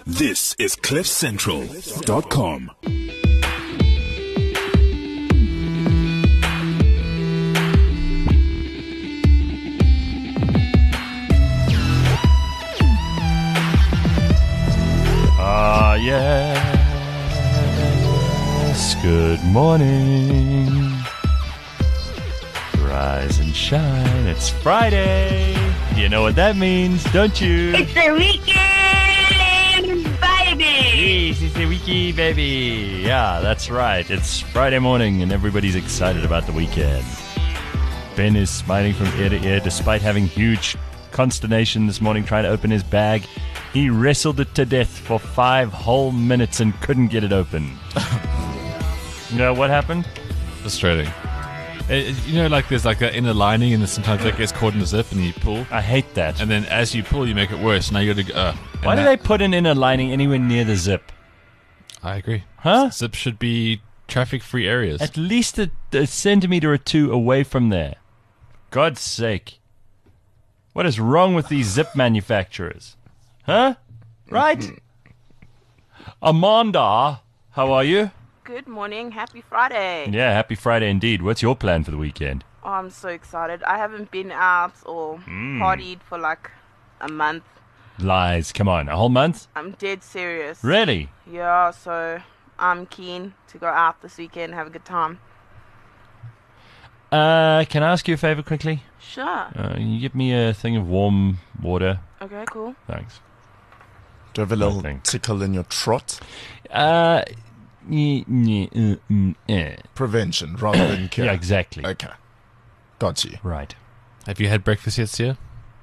This is CliffCentral.com. Yes. Good morning. Rise and shine. It's Friday. You know what that means, don't you? It's the weekend, baby! Yes, it's the weekend, baby. Yeah, that's right. It's Friday morning and everybody's excited about the weekend. Ben is smiling from ear to ear despite having huge consternation this morning trying to open his bag. He wrestled it to death for 5 whole minutes and couldn't get it open. You know what happened? Frustrating. Like there's like that inner lining and then sometimes that gets caught in the zip and you pull. I hate that. And then as you pull, you make it worse. Now you got to Why do they put an inner lining anywhere near the zip? I agree. Huh? Zip should be traffic-free areas. At least a centimeter or two away from there. God's sake. What is wrong with these zip manufacturers? Huh? Right? Amanda, how are you? Good morning. Happy Friday. Yeah, happy Friday indeed. What's your plan for the weekend? Oh, I'm so excited. I haven't been out or partied for like a month. Lies. Come on. A whole month? I'm dead serious. Really? Yeah, so I'm keen to go out this weekend and have a good time. Can I ask you a favor quickly? Sure. Can you give me a thing of warm water? Okay, cool. Thanks. Do you have a little Nothing. tickle in your trot? Prevention rather than cure. Yeah, exactly. Okay. Got you. Right. Have you had breakfast yet, Sia?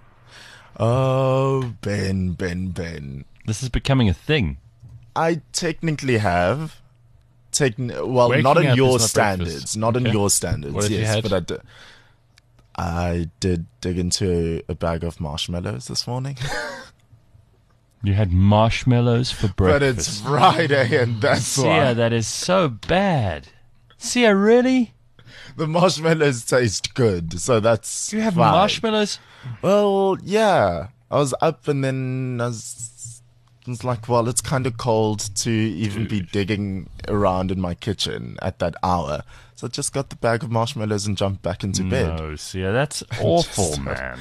Oh, Ben. This is becoming a thing. I technically have. Waking Not in up your is not standards. breakfast. Not in Okay. your standards. What have you yes, had? but I did dig into a bag of marshmallows this morning. You had marshmallows for breakfast. But it's Friday and that's Sia, why. that is so bad. Sia, really? The marshmallows taste good, so that's You have fine. marshmallows? Well, yeah. I was up and then I was like, well, it's kind of cold to even be digging around in my kitchen at that hour. So I just got the bag of marshmallows and jumped back into bed. No, Sia, that's awful, man.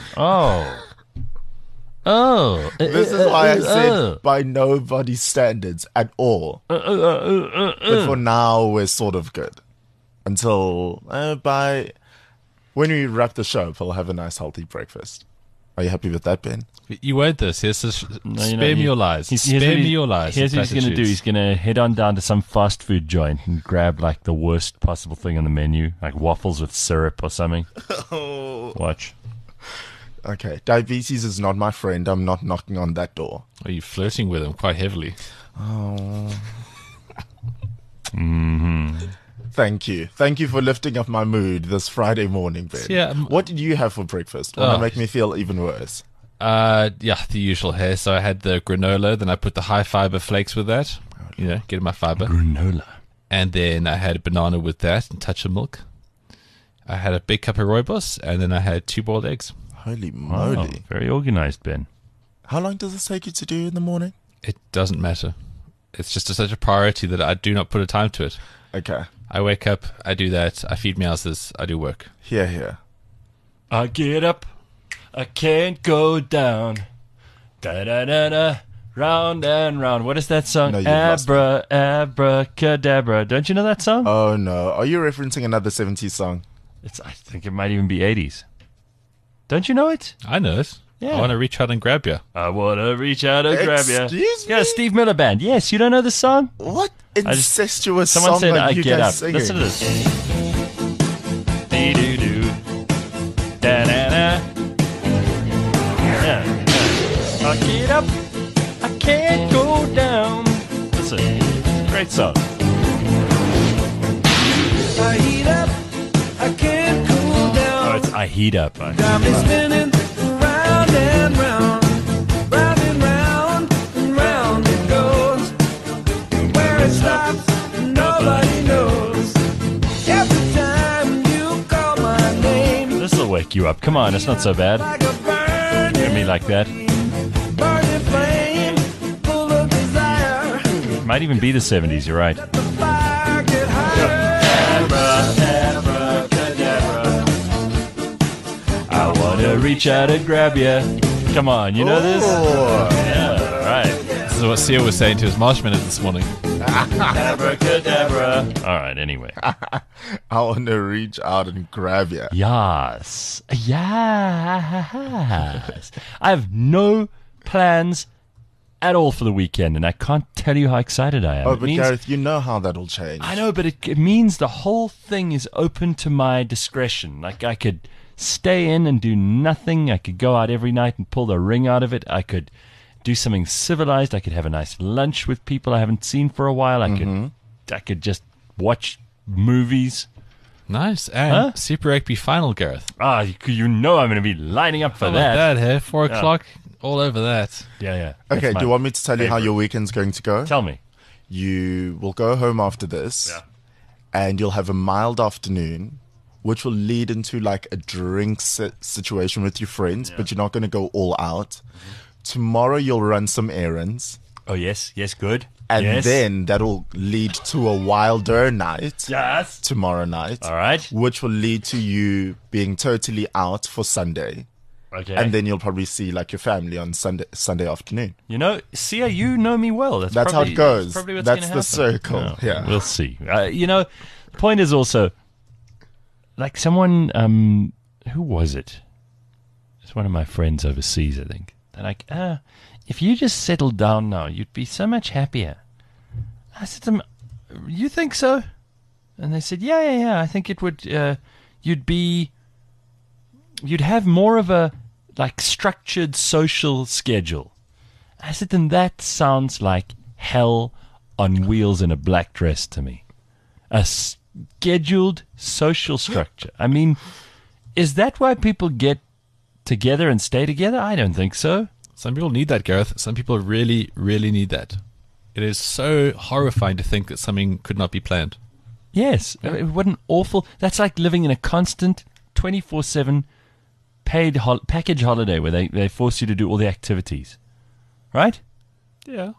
Oh. This is why I said by nobody's standards at all. But for now, we're sort of good. Until when we wrap the show up, I'll have a nice healthy breakfast. Are you happy with that, Ben? You won't this. Spare me your lies. Here's Spare me your lies. Here's what he's going to do. He's going to head on down to some fast food joint and grab like the worst possible thing on the menu, like waffles with syrup or something. Watch. Okay, diabetes is not my friend. I'm not knocking on that door. Are you flirting with him quite heavily? Thank you. Thank you for lifting up my mood this Friday morning, Ben. Yeah, What did you have for breakfast? Want to make me feel even worse? The usual hair. So I had the granola, then I put the high fiber flakes with that. Getting my fiber. Granola. And then I had a banana with that and a touch of milk. I had a big cup of rooibos, and then I had 2 boiled eggs. Holy Wow, moly. very organized, Ben. How long does this take you to do in the morning? It doesn't matter. It's just such a priority that I do not put a time to it. Okay. I wake up, I do that, I feed meowses, I do work. Here. I get up, I can't go down. Da-da-da-da, round and round. What is that song? No, you've lost me. Abracadabra. Don't you know that song? Oh, no. Are you referencing another 70s song? I think it might even be 80s. Don't you know it? I know it. Yeah. I want to reach out and grab you. I want to reach out and grab you. Excuse Yeah, me? Steve Miller Band. Yes, you don't know the song? What incestuous Someone song said are I you get guys up. singing? Listen to this. Dee-doo-doo. Da-da-da. Yeah. I get up, I can't go down. Listen, great song. I heat up, I can't cool down. Oh, it's I Heat Up. Got me spinning round and round, round and round, and round it goes. Where it stops, nobody knows. Every time you call my name, This will wake you up. Come on, it's not so bad. like a burning, Hear me like that. burning flame, full of desire. Might even be the 70s, you're right. Let the fire get higher. I wanna reach out and grab you. Come on, you know this? Yeah, right. This is what Sia was saying to his marshmallow this morning. Abracadabra. All right, anyway. I want to reach out and grab you. Yes. Yes. I have no plans at all for the weekend, and I can't tell you how excited I am. Oh, It but means- Gareth, you know how that'll change. I know, but it means the whole thing is open to my discretion. Like, I could stay in and do nothing. I could go out every night and pull the ring out of it. I could do something civilized. I could have a nice lunch with people I haven't seen for a while. I could just watch movies. Nice. And Super Rugby final, Gareth. You know I'm going to be lining up for How about that. that, hey? 4 o'clock, all over that. Yeah. Okay, That's do you my want me to tell you how favorite. your weekend's going to go? Tell me. You will go home after this, and you'll have a mild afternoon, which will lead into like a drink situation with your friends, but you're not going to go all out. Tomorrow you'll run some errands, Oh, yes, good. and yes. then that'll lead to a wilder night Yes. tomorrow night. All right. Which will lead to you being totally out for Sunday. Okay. And then you'll probably see like your family on Sunday afternoon. You know, Sia, you know me well. That's probably, how it goes. That's probably what's That's gonna the happen. circle. No, Yeah. We'll see. You know, the point is also, like someone, who was it? It's one of my friends overseas, I think. They're like, if you just settled down now, you'd be so much happier. I said to them, you think so? And they said, yeah. I think it would, you'd have more of a, like, structured social schedule. I said, then that sounds like hell on wheels in a black dress to me. A scheduled social structure. I mean, is that why people get together and stay together? I don't think so. Some people need that, Gareth. Some people really, really need that. It is so horrifying to think that something could not be planned. Yes. What an awful... That's like living in a constant 24/7 paid package holiday where they force you to do all the activities. Right? Yeah.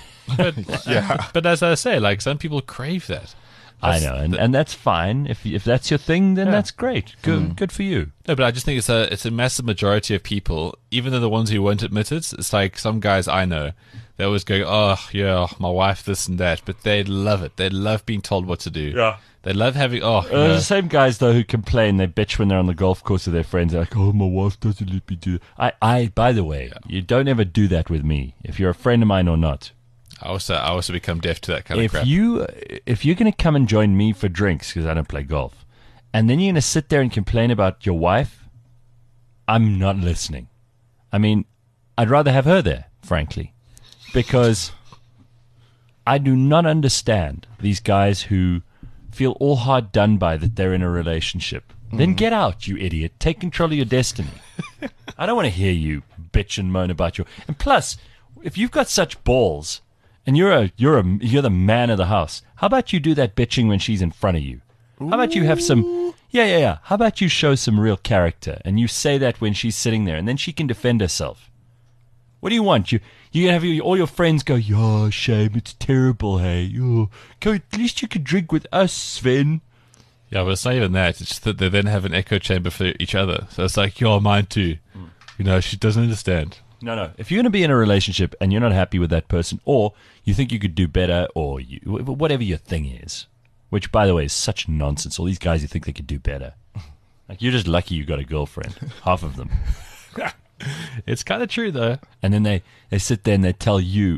But as I say, like, some people crave that. I know, and that's fine. If that's your thing, then that's great. Good for you. No, but I just think it's a massive majority of people, even though the ones who won't admit it, it's like some guys I know, they always go, oh, yeah, my wife, this and that, but they love it. They love being told what to do. Yeah. They love having, The same guys, though, who complain, they bitch when they're on the golf course with their friends. They're like, oh, my wife doesn't let me do it. By the way, you don't ever do that with me, if you're a friend of mine or not. I also become deaf to that kind of crap. If you're going to come and join me for drinks, because I don't play golf, and then you're going to sit there and complain about your wife, I'm not listening. I mean, I'd rather have her there, frankly, because I do not understand these guys who feel all hard done by that they're in a relationship. Then get out, you idiot. Take control of your destiny. I don't want to hear you bitch and moan about your... And plus, if you've got such balls... And you're the man of the house. How about you do that bitching when she's in front of you? How about you have some... Yeah. How about you show some real character and you say that when she's sitting there and then she can defend herself? What do you want? You have all your friends go, yeah, shame, it's terrible, hey. At least you could drink with us, Sven. Yeah, but it's not even that. It's just that they then have an echo chamber for each other. So it's like, you're mine too. You know, she doesn't understand. No. If you're going to be in a relationship and you're not happy with that person, or you think you could do better, or whatever your thing is, which, by the way, is such nonsense. All these guys who think they could do better. Like, you're just lucky you got a girlfriend. Half of them. It's kind of true, though. And then they sit there and they tell you,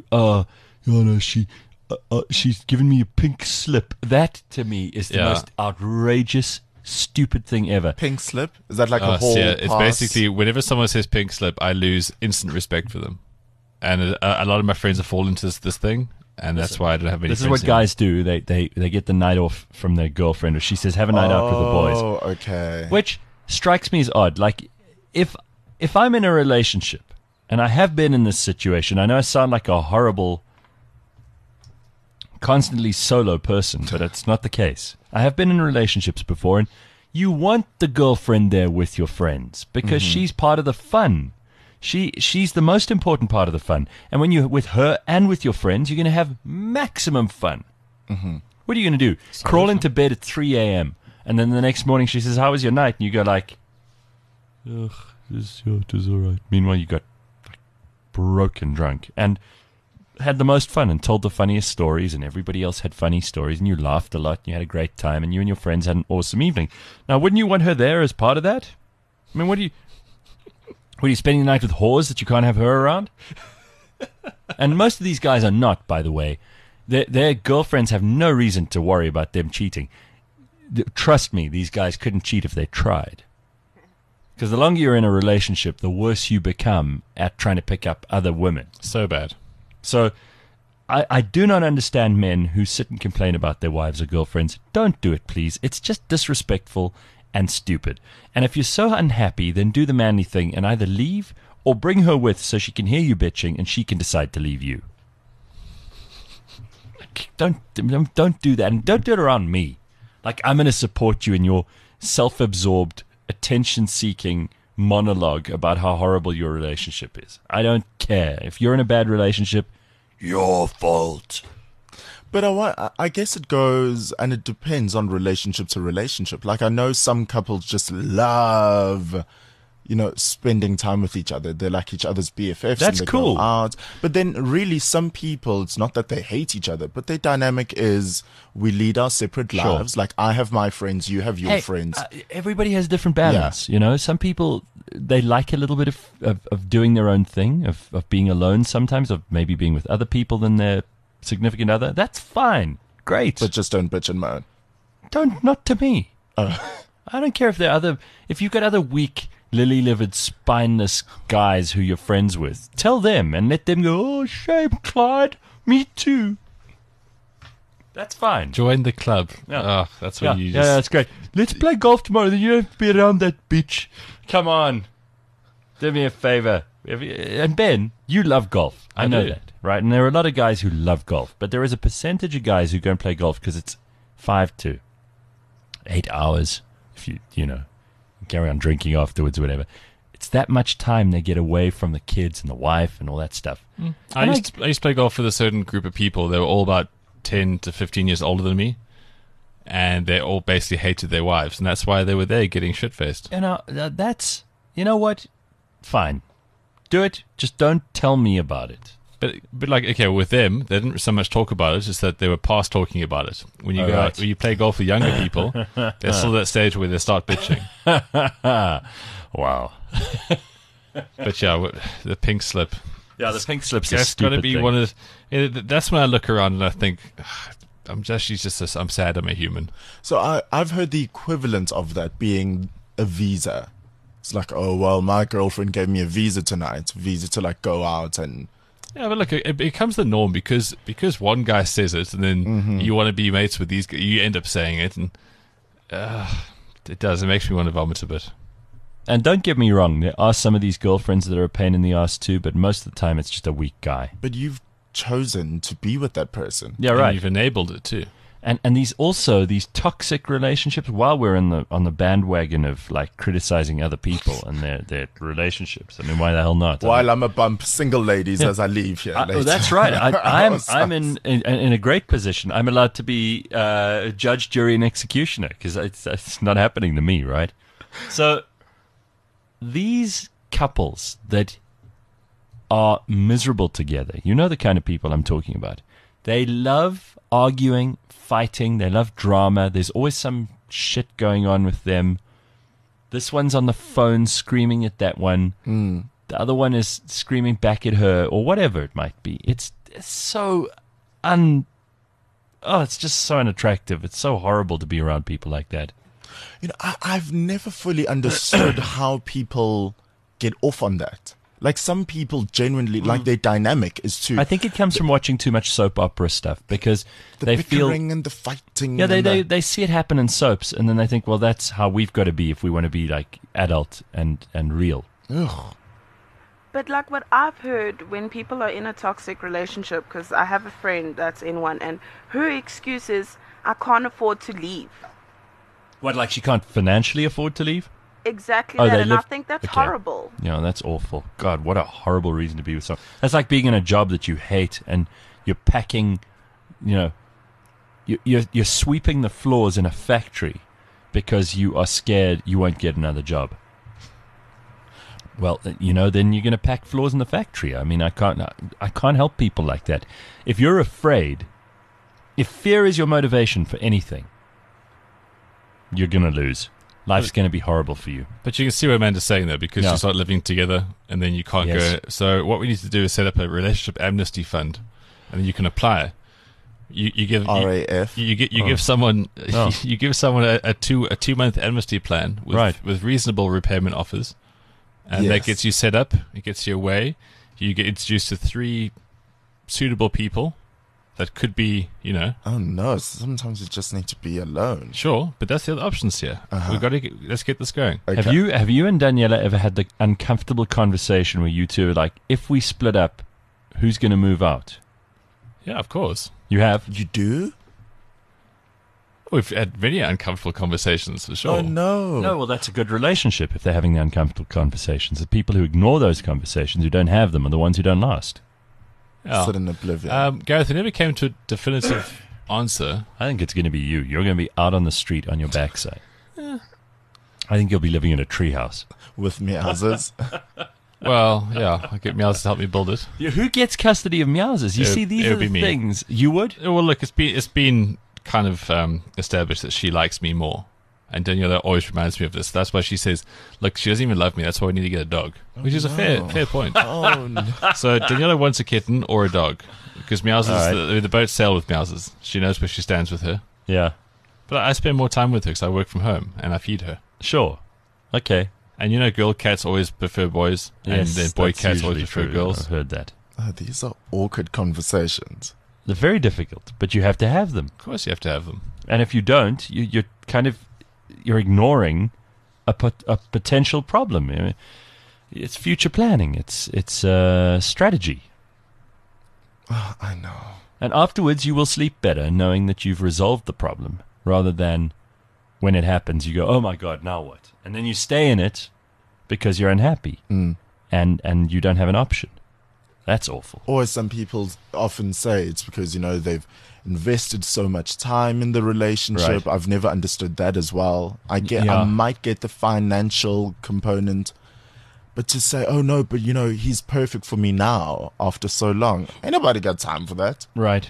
she's given me a pink slip. That, to me, is the most outrageous, stupid thing ever. Pink slip? Is that like a whole It's pass? basically, whenever someone says pink slip, I lose instant respect for them. And a lot of my friends have fallen into this thing, and that's why I don't have any This is friends what guys do. They get the night off from their girlfriend, or she says, have a night out with the boys. Oh, okay. Which strikes me as odd. Like, if I'm in a relationship, and I have been in this situation, I know I sound like a horrible, constantly solo person, but it's not the case. I have been in relationships before, and you want the girlfriend there with your friends because she's part of the fun. She's the most important part of the fun. And when you're with her and with your friends, you're going to have maximum fun. Mm-hmm. What are you going to do? Crawl into bed at 3 a.m. and then the next morning she says, "How was your night?" And you go like, "Ugh, it was all right." Meanwhile, you got like, broken drunk and had the most fun and told the funniest stories, and everybody else had funny stories, and you laughed a lot, and you had a great time, and you and your friends had an awesome evening. Now, wouldn't you want her there as part of that? I mean, what are you spending the night with whores that you can't have her around? And most of these guys are not, by the way. Their girlfriends have no reason to worry about them cheating. Trust me, these guys couldn't cheat if they tried. Because the longer you're in a relationship, the worse you become at trying to pick up other women. So bad. So I do not understand men who sit and complain about their wives or girlfriends. Don't do it, please. It's just disrespectful and stupid. And if you're so unhappy, then do the manly thing and either leave or bring her with so she can hear you bitching and she can decide to leave you. Don't do that. And don't do it around me. Like I'm going to support you in your self-absorbed, attention-seeking monologue about how horrible your relationship is. I don't care. If you're in a bad relationship, your fault. But I guess it goes, and it depends on relationship to relationship. Like I know some couples just love, spending time with each other. They're like each other's BFFs. That's and they cool. Go out. But then really some people, it's not that they hate each other, but their dynamic is we lead our separate lives. Like I have my friends, you have your friends. Everybody has different balance, Some people, they like a little bit of doing their own thing, of being alone sometimes, of maybe being with other people than their significant other. That's fine. Great. But just don't bitch and moan. Not to me. I don't care if you've got other weak, lily-livered, spineless guys who you're friends with. Tell them and let them go, "Oh, shame, Clyde. Me too." That's fine. Join the club. Yeah. Oh, that's what you just... Yeah, that's great. Let's play golf tomorrow. Then you don't have to be around that bitch. Come on. Do me a favor. And Ben, you love golf. I know do. that, right? And there are a lot of guys who love golf. But there is a percentage of guys who go and play golf because it's 5 to 8 hours. If you carry on drinking afterwards or whatever. It's that much time they get away from the kids and the wife and all that stuff. I used to play golf with a certain group of people. They were all about 10 to 15 years older than me. And they all basically hated their wives. And that's why they were there getting shit-faced. That's... You know what? Fine. Do it. Just don't tell me about it. But like, okay, with them, they didn't so much talk about it, just that they were past talking about it. When you when you play golf with younger people, they're still at that stage where they start bitching. Wow. But yeah, the pink slip. Yeah, the pink slip's a That's stupid got to be thing. one of the, that's when I look around and I think, I'm actually I'm sad I'm a human. So I've heard the equivalent of that being a visa. It's like, oh, well, my girlfriend gave me a visa tonight. Visa to like go out and... Yeah, but look, it becomes the norm because one guy says it, and then you want to be mates with these guys. You end up saying it, and it does. It makes me want to vomit a bit. And don't get me wrong, there are some of these girlfriends that are a pain in the ass too, but most of the time it's just a weak guy. But you've chosen to be with that person. Yeah, And right. you've enabled it too. And these toxic relationships, while we're on the bandwagon of like criticizing other people and their relationships. I mean, why the hell not? While I'm a bump single ladies as I leave here later. That's right. I'm in a great position. I'm allowed to be judge, jury, and executioner because it's not happening to me, right? So these couples that are miserable together, you know the kind of people I'm talking about. They love arguing, fighting. They love drama. There's always some shit going on with them. This one's on the phone screaming at that one. The other one is screaming back at her or whatever it might be. It's so it's just so unattractive. It's so horrible to be around people like that. I've never fully understood how people get off on that. Like some people genuinely, like their dynamic is too. I think it comes from watching too much soap opera stuff because the they feel bickering and the fighting. Yeah, and they see it happen in soaps, and then they think, well, that's how we've got to be if we want to be like adult and real. Ugh. But like what I've heard when people are in a toxic relationship, because I have a friend that's in one, and her excuse is, I can't afford to leave. What, like she can't financially afford to leave? exactly Oh, that, they and I live- think that's okay. horrible. Yeah, that's awful. God, what a horrible reason to be with someone. That's like being in a job that you hate and you're packing, you're sweeping the floors in a factory because you are scared you won't get another job. Well, then you're going to pack floors in the factory. I mean, I can't help people like that. If you're afraid, if fear is your motivation for anything, you're going to lose. Life's going to be horrible for you. But you can see what Amanda's saying, though, because Yeah. you start living together and then you can't Yes. go. So what we need to do is set up a relationship amnesty fund, and then you can apply. You give RAF. You give someone Oh. you give someone a 2-month amnesty plan with Right. with reasonable repayment offers, and that Yes. gets you set up. It gets you away. You get introduced to 3 suitable people that could be, Oh no! Sometimes you just need to be alone. sure, but that's the other options here. We've got to let's get this going. Okay. Have you and Daniela ever had the uncomfortable conversation where you two are like, if we split up, who's going to move out? Yeah, of course. You have? You do? We've had many uncomfortable conversations for sure. Oh no! No, well, that's a good relationship if they're having the uncomfortable conversations. The people who ignore those conversations, who don't have them, are the ones who don't last. Yeah. Sit in oblivion. Gareth, I never came to a definitive answer. I think it's going to be you. You're going to be out on the street on your backside. I think you'll be living in a treehouse. With me houses. Well, yeah, I'll get Meows to help me build it. Who gets custody of Meowsers? You It- see, these it are would the be me. things. You would? Well, look, it's been kind of established that she likes me more. And Daniela always reminds me of this. That's why she says, look, she doesn't even love me. That's why we need to get a dog. Which is a fair point. Oh no! So Daniela wants a kitten or a dog. Because Meows is All the boat sail with Meowses. She knows where she stands with her. Yeah. But I spend more time with her because I work from home and I feed her. Sure. Okay. And girl cats always prefer boys. and Yes, then boy that's cats always usually prefer true. girls. I've heard that. Oh, these are awkward conversations. They're very difficult, but you have to have them. Of course you have to have them. And if you don't, you're ignoring a potential problem. I mean, it's future planning. It's strategy. Oh, I know. And afterwards, you will sleep better knowing that you've resolved the problem, rather than when it happens, you go, "Oh my God, now what?" And then you stay in it because you're unhappy, and you don't have an option. That's awful. Or as some people often say, it's because, they've invested so much time in the relationship. Right. I've never understood that as well. I Yeah. might get the financial component, but to say, oh no, but he's perfect for me now after so long. Ain't nobody got time for that. Right.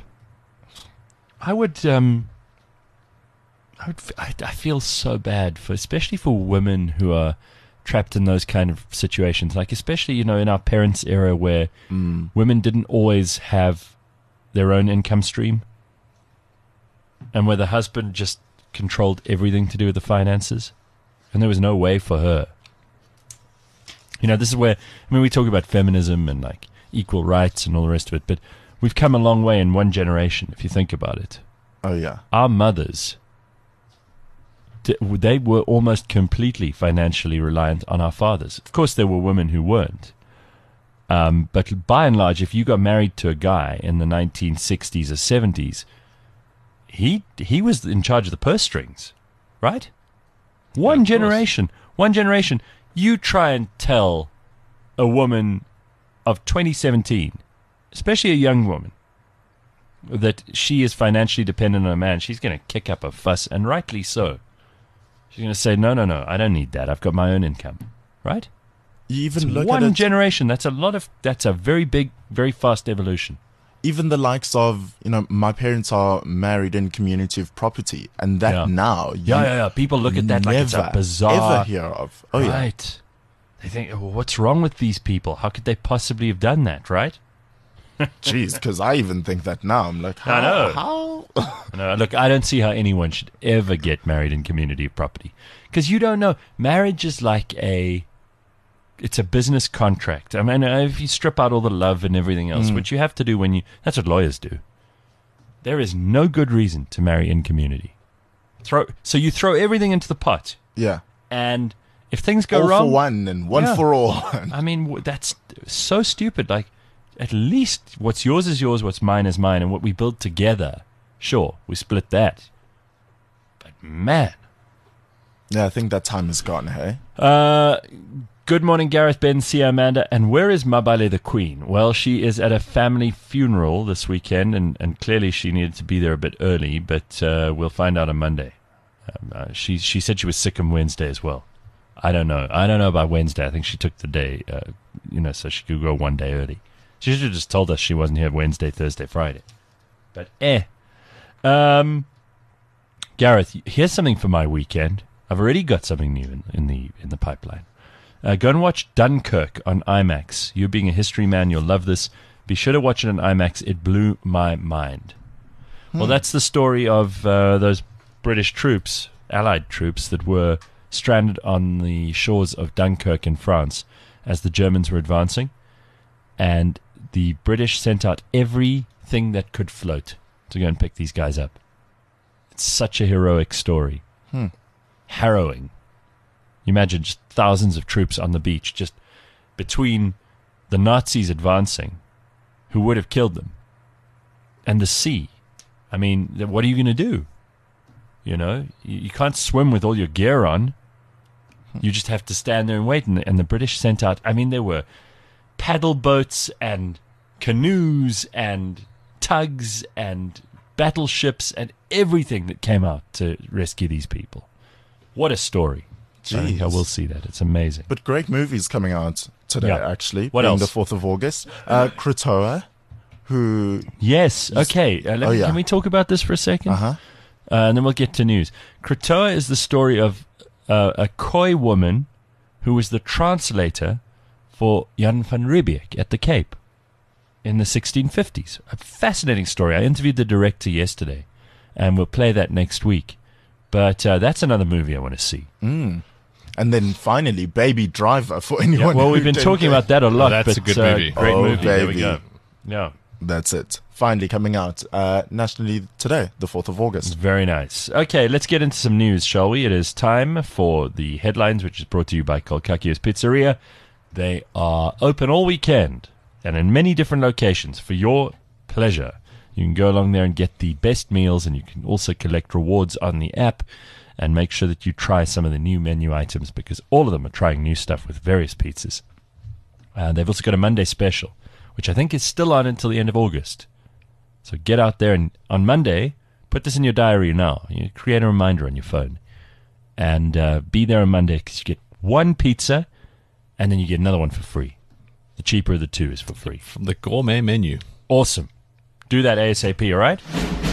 I feel so bad especially for women who are trapped in those kind of situations. Like, especially, in our parents' era where women didn't always have their own income stream, and where the husband just controlled everything to do with the finances, and there was no way for her. This is where, we talk about feminism and like equal rights and all the rest of it, but we've come a long way in one generation, if you think about it. Oh yeah. Our mothers, they were almost completely financially reliant on our fathers. Of course, there were women who weren't. But by and large, if you got married to a guy in the 1960s or 70s, he was in charge of the purse strings, right? One generation. You try and tell a woman of 2017, especially a young woman, that she is financially dependent on a man, she's going to kick up a fuss, and rightly so. She's going to say, no, I don't need that. I've got my own income, right? You even It's look one at it, generation. That's a very big, very fast evolution. even the likes of, my parents are married in community of property, and that Yeah. now Yeah. People look at that like it's a never, bizarre. ever hear of. Oh yeah. Right. They think, well, what's wrong with these people? How could they possibly have done that, right? Jeez, because I even think that now. I'm like, how? I know. How? No, look, I don't see how anyone should ever get married in community of property. Because you don't know. Marriage is like it's a business contract. I mean, if you strip out all the love and everything else, which you have to do that's what lawyers do. There is no good reason to marry in community. So you throw everything into the pot, Yeah. and if things go All wrong, for one and one Yeah. for all. I mean, that's so stupid. Like, at least what's yours is yours, what's mine is mine, and what we build together, sure, we split that. But man, Yeah, I think that time is gone, hey? Good morning, Gareth, Ben, Sia, Amanda. And where is Mabale the Queen? Well, she is at a family funeral this weekend, and clearly she needed to be there a bit early, but we'll find out on Monday. She said she was sick on Wednesday as well. I don't know. I don't know about Wednesday. I think she took the day, so she could go one day early. She should have just told us she wasn't here Wednesday, Thursday, Friday. But Gareth, here's something for my weekend. I've already got something new in the pipeline. Go and watch Dunkirk on IMAX. You being a history man, you'll love this. Be sure to watch it on IMAX. It blew my mind. Well, that's the story of those British troops, Allied troops, that were stranded on the shores of Dunkirk in France as the Germans were advancing. And the British sent out everything that could float to go and pick these guys up. It's such a heroic story. Harrowing. You imagine just thousands of troops on the beach, just between the Nazis advancing, who would have killed them, and the sea. I mean, what are you going to do? You know, you can't swim with all your gear on. You just have to stand there and wait. And the British sent out, I mean, there were paddle boats and canoes and tugs and battleships and everything that came out to rescue these people. What a story. I think I will see that. It's amazing. But great movies coming out today, actually. What else? The 4th of August. Kritoa, who... Yes. Okay. Can we talk about this for a second? And then we'll get to news. Kritoa is the story of a Khoi woman who was the translator for Jan van Riebeeck at the Cape in the 1650s. A fascinating story. I interviewed the director yesterday, and we'll play that next week. But that's another movie I want to see. And then finally, Baby Driver for anyone. Well, we've been talking about that a lot. That's a good movie. Great movie. Baby. There we go. Yeah. That's it. Finally coming out nationally today, the 4th of August. Very nice. Okay, let's get into some news, shall we? It is time for the headlines, which is brought to you by Kolkakios Pizzeria. They are open all weekend and in many different locations for your pleasure. You can go along there and get the best meals, and you can also collect rewards on the app and make sure that you try some of the new menu items, because all of them are trying new stuff with various pizzas. They've also got a Monday special, which I think is still on until the end of August. So get out there, and on Monday, put this in your diary now. You create a reminder on your phone. And be there on Monday, because you get one pizza, and then you get another one for free. The cheaper of the two is for free. From the gourmet menu. Awesome. Do that ASAP, all right?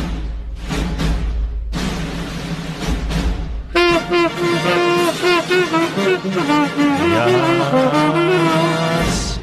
Yes.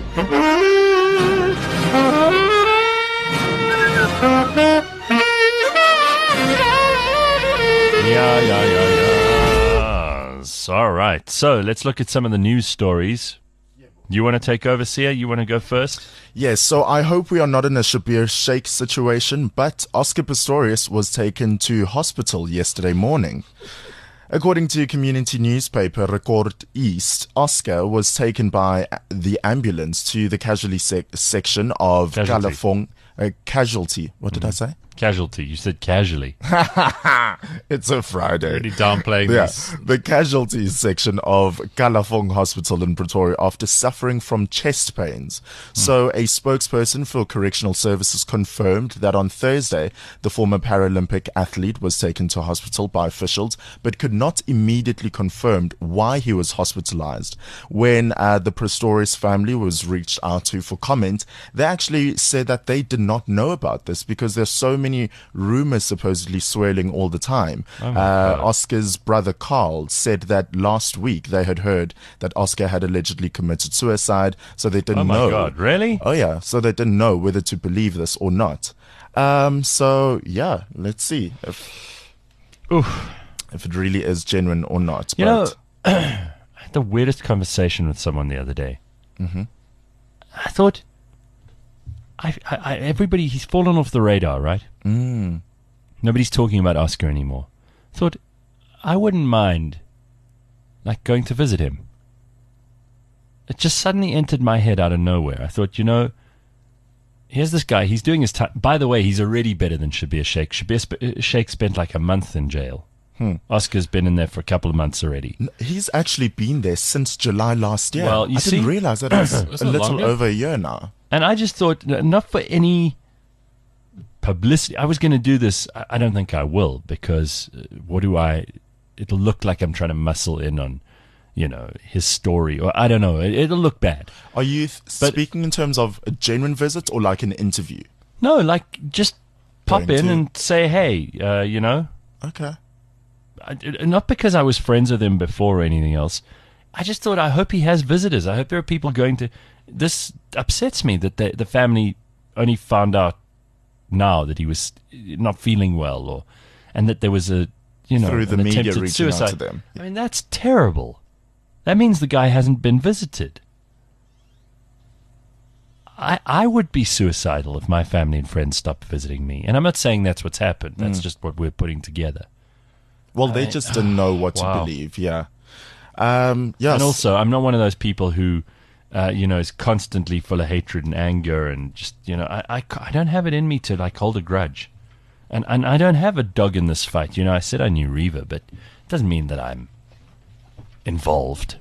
Yes. All right. So let's look at some of the news stories. You want to take over, Sia? You want to go first? Yes, so I hope we are not in a Shabir Sheikh situation, but Oscar Pistorius was taken to hospital yesterday morning. According to community newspaper Record East, Oscar was taken by the ambulance to the casualty section of Kalafong. Casualty. What did I say? Casualty. You said casually. It's a Friday. Really downplaying this. The casualties section of Kalafong Hospital in Pretoria after suffering from chest pains. So a spokesperson for Correctional Services confirmed that on Thursday, the former Paralympic athlete was taken to hospital by officials, but could not immediately confirm why he was hospitalized. When the Pistorius family was reached out to for comment, they actually said that they did not know about this because there's so many rumors supposedly swirling all the time. Oscar's brother Carl said that last week they had heard that Oscar had allegedly committed suicide, so they didn't know. Oh my God, really? Oh yeah, so they didn't know whether to believe this or not. So yeah, let's see if it really is genuine or not. You know, I had the weirdest conversation with someone the other day. I thought, everybody, he's fallen off the radar, right? Nobody's talking about Oscar anymore. I thought, I wouldn't mind, like, going to visit him. It just suddenly entered my head out of nowhere. I thought, you know, here's this guy, he's doing his time. By the way, he's already better than Shabir Sheikh. Shabir Sheikh spent like a month in jail. Oscar's been in there for a couple of months already. He's actually been there since July last year. Well, you I see- didn't realize that it was a Isn't it little longer? over a year now. And I just thought, not for any publicity. I was going to do this. I don't think I will, because it'll look like I'm trying to muscle in on, his story, or I don't know. It'll look bad. Are you speaking in terms of a genuine visit or like an interview? No, like just pop Going in to- and say, hey, Okay. not because I was friends with him before or anything else. I just thought, I hope he has visitors. I hope there are people going to. This upsets me that the family only found out now that he was not feeling well, and that there was a Through the an media attempted reaching out suicide. to them. I mean, that's terrible. That means the guy hasn't been visited. I would be suicidal if my family and friends stopped visiting me. And I'm not saying that's what's happened. That's just what we're putting together. Well, they just didn't know what Wow. to believe. Yeah. Yes. And also, I'm not one of those people who, is constantly full of hatred and anger and just, I don't have it in me to like hold a grudge. And I don't have a dog in this fight. I said I knew Reva, but it doesn't mean that I'm involved.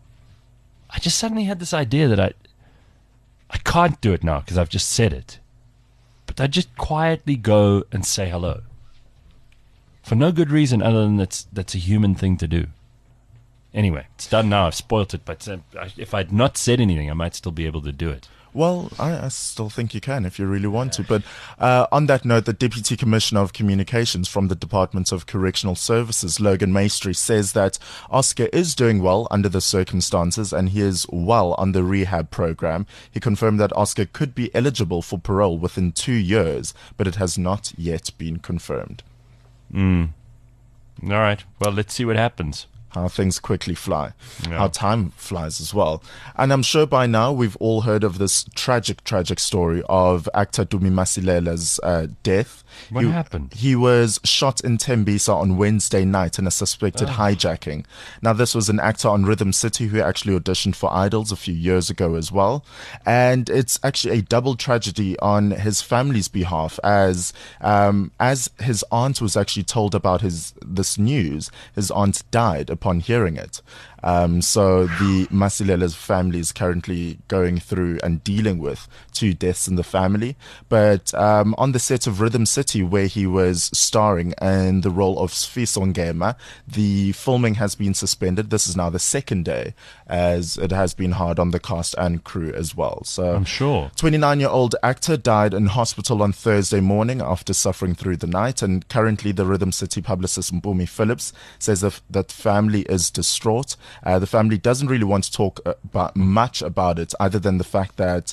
I just suddenly had this idea that I can't do it now because I've just said it. But I just quietly go and say hello. For no good reason other than that's a human thing to do. Anyway, it's done now. I've spoilt it. But if I'd not said anything, I might still be able to do it. Well, I still think you can if you really want to. But on that note, the Deputy Commissioner of Communications from the Department of Correctional Services, Logan Maestri, says that Oscar is doing well under the circumstances and he is well on the rehab program. He confirmed that Oscar could be eligible for parole within 2 years, but it has not yet been confirmed. All right. Well, let's see what happens. How things quickly fly, Yeah. how time flies as well. And I'm sure by now we've all heard of this tragic story of actor Dumi Masilela's death. What happened? He was shot in Tembisa on Wednesday night in a suspected hijacking. Now, this was an actor on Rhythm City who actually auditioned for Idols a few years ago as well. And it's actually a double tragedy on his family's behalf, as his aunt was actually told about this news. His aunt died upon hearing it. So the Masilela's family is currently going through and dealing with 2 deaths in the family. But on the set of Rhythm City, where he was starring in the role of Sfiso Ngema, the filming has been suspended. This is now the second day, as it has been hard on the cast and crew as well. So I'm sure. 29-year-old actor died in hospital on Thursday morning after suffering through the night, and currently the Rhythm City publicist Mpumi Phillips says that family is distraught. The family doesn't really want to talk much about it, other than the fact that,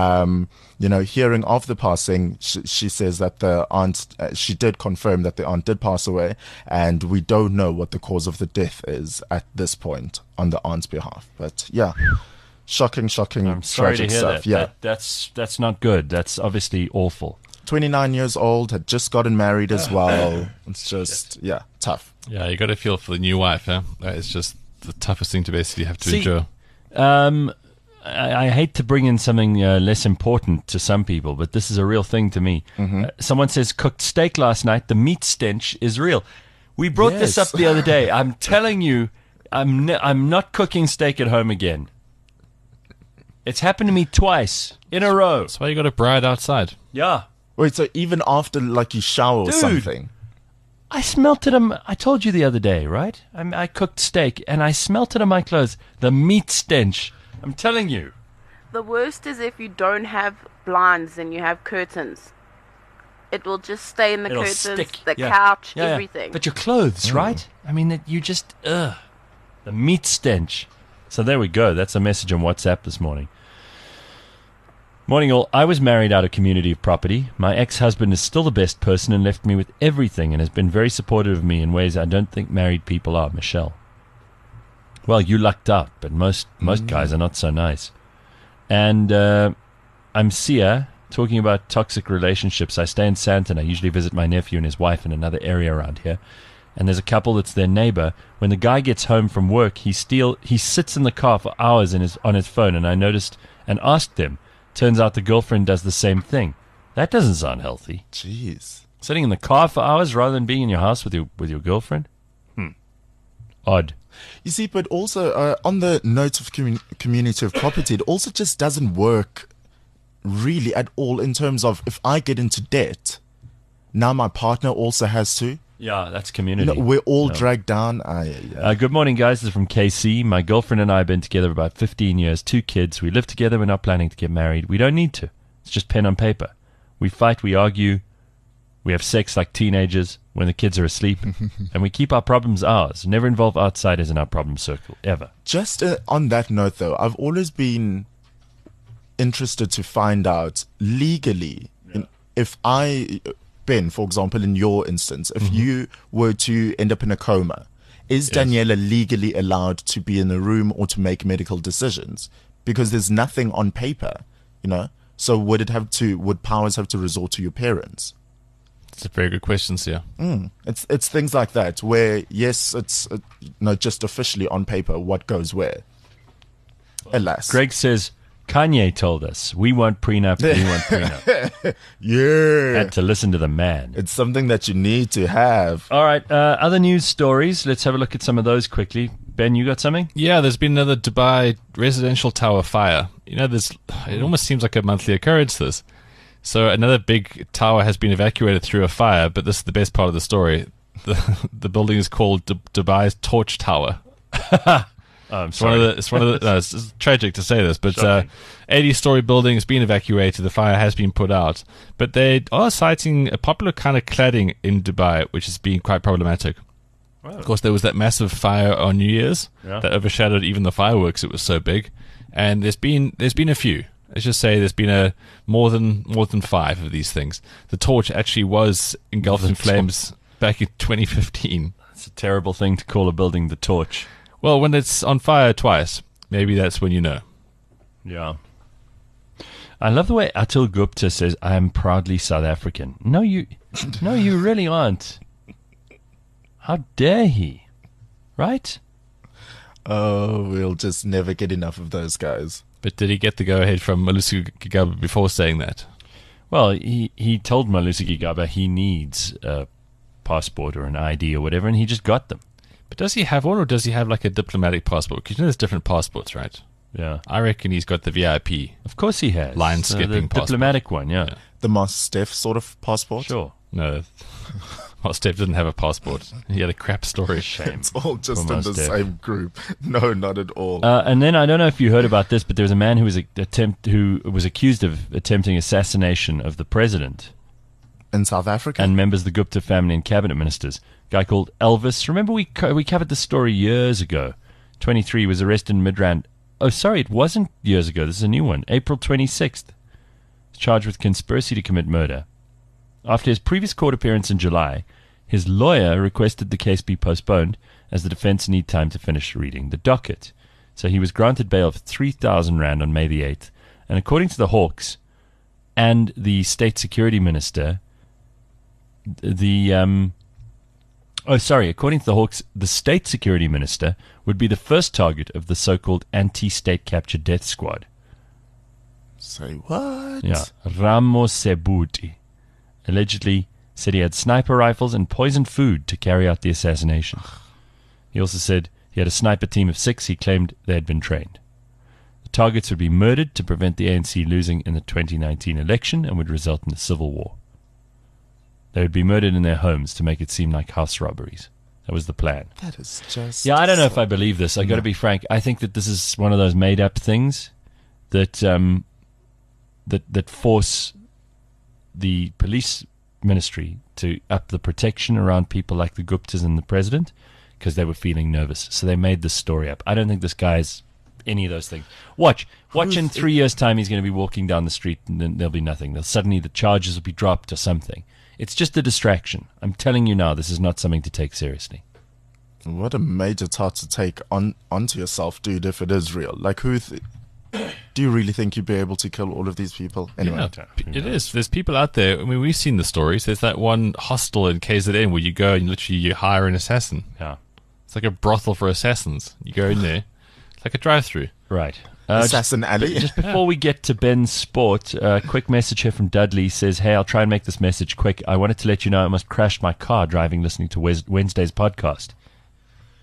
hearing of the passing, she says that the aunt, she did confirm that the aunt did pass away, and we don't know what the cause of the death is at this point on the aunt's behalf. But yeah, shocking, I'm sorry to tragic hear stuff. that. Yeah. That's not good. That's obviously awful. 29 years old, had just gotten married as well. It's just, tough. Yeah, you got to feel for the new wife, yeah? That is just the toughest thing to basically have to See, endure. I hate to bring in something less important to some people, but this is a real thing to me. Someone says cooked steak last night. The meat stench is real. We brought this Yes. up the other day. I'm telling you, I'm not cooking steak at home again. It's happened to me twice in a row. That's why you got a bride outside. Yeah. Wait, so even after like you shower or Dude. something? I smelt it on, I told you the other day, right? I cooked steak and I smelt it on my clothes. The meat stench. I'm telling you. The worst is if you don't have blinds and you have curtains. It will just stay in the It'll curtains, stick. the Yeah. couch, Yeah, yeah. everything. But your clothes, right? I mean, you just, the meat stench. So there we go. That's a message on WhatsApp this morning. Morning all. I was married out of community of property. My ex-husband is still the best person and left me with everything and has been very supportive of me in ways I don't think married people are. Michelle. Well, you lucked out, but most guys are not so nice. And I'm Sia, talking about toxic relationships. I stay in Sandton. I usually visit my nephew and his wife in another area around here. And there's a couple that's their neighbor. When the guy gets home from work, he sits in the car for hours on his phone, and I noticed and asked them. Turns out the girlfriend does the same thing. That doesn't sound healthy. Jeez. Sitting in the car for hours rather than being in your house with your girlfriend? odd. You see, but also on the note of community of property, it also just doesn't work really at all in terms of if I get into debt, now my partner also has to. Yeah, that's community. We're all dragged down. Good morning, guys. This is from KC. My girlfriend and I have been together about 15 years, 2 kids. We live together. We're not planning to get married. We don't need to. It's just pen on paper. We fight, we argue, we have sex like teenagers when the kids are asleep, and we keep our problems ours. Never involve outsiders in our problem circle, ever. Just on that note, though, I've always been interested to find out legally if Ben, for example, in your instance, if you were to end up in a coma, is Daniela legally allowed to be in the room or to make medical decisions? Because there's nothing on paper, So would powers have to resort to your parents? It's a very good question, Sia. It's things like that where, yes, it's just officially on paper what goes where. Alas. Greg says, Kanye told us, we want prenup, we want prenup. Yeah. Had to listen to the man. It's something that you need to have. All right, other news stories. Let's have a look at some of those quickly. Ben, you got something? Yeah, there's been another Dubai residential tower fire. It almost seems like a monthly occurrence, this. So another big tower has been evacuated through a fire, but this is the best part of the story. The building is called Dubai's Torch Tower. I'm sorry. It's tragic to say this, but 80-story building has been evacuated. The fire has been put out, but they are citing a popular kind of cladding in Dubai, which has been quite problematic. Wow. Of course, there was that massive fire on New Year's that overshadowed even the fireworks. It was so big, and there's been a few. Let's just say there's been more than 5 of these things. The torch actually was engulfed in flames back in 2015. It's a terrible thing to call a building the torch. Well, when it's on fire twice, maybe that's when you know. Yeah. I love the way Atul Gupta says, I am proudly South African. No, you really aren't. How dare he? Right? Oh, we'll just never get enough of those guys. But did he get the go-ahead from Malusi Gigaba before saying that? Well, he told Malusi Gigaba he needs a passport or an ID or whatever, and he just got them. But does he have one, or does he have like a diplomatic passport? Because there's different passports, right? Yeah. I reckon he's got the VIP. Of course he has. Line-skipping the passport. Diplomatic one, yeah. The Mos Steph sort of passport? Sure. No. Mos Steph didn't have a passport. He had a crap story. Shame. It's all just in the same group. No, not at all. And then, I don't know if you heard about this, but there was a man who was accused of attempting assassination of the president. In South Africa? And members of the Gupta family and cabinet ministers. A guy called Elvis. Remember we covered this story years ago. 23 was arrested in Midrand. Oh, sorry, it wasn't years ago. This is a new one. April 26th. He's charged with conspiracy to commit murder. After his previous court appearance in July, his lawyer requested the case be postponed as the defense need time to finish reading the docket. So he was granted bail of 3,000 Rand on May the 8th. And according to the Hawks and the state security minister, according to the Hawks, the state security minister would be the first target of the so-called anti-state capture death squad. Say what? Yeah. Ramos Sebuti allegedly said he had sniper rifles and poisoned food to carry out the assassination. He also said he had a sniper team of 6 he claimed they had been trained. The targets would be murdered to prevent the ANC losing in the 2019 election and would result in a civil war. They would be murdered in their homes to make it seem like house robberies. That was the plan. That is just... Yeah, I don't know if I believe this. I got to be frank. I think that this is one of those made-up things that that force the police ministry to up the protection around people like the Guptas and the president because they were feeling nervous. So they made this story up. I don't think this guy's any of those things. Watch in 3 years' time he's going to be walking down the street and then there'll be nothing. Suddenly the charges will be dropped or something. It's just a distraction. I'm telling you now, this is not something to take seriously. What a major task to take onto yourself, dude, if it is real. Like, do you really think you'd be able to kill all of these people? Anyway. Yeah, it is. There's people out there. I mean, we've seen the stories. There's that one hostel in KZN where you go and literally you hire an assassin. Yeah. It's like a brothel for assassins. You go in there. It's like a drive-through. Right. Assassin Alley. Just before we get to Ben's sport, a quick message here from Dudley says, hey, I'll try and make this message quick. I wanted to let you know I almost crashed my car driving listening to Wednesday's podcast.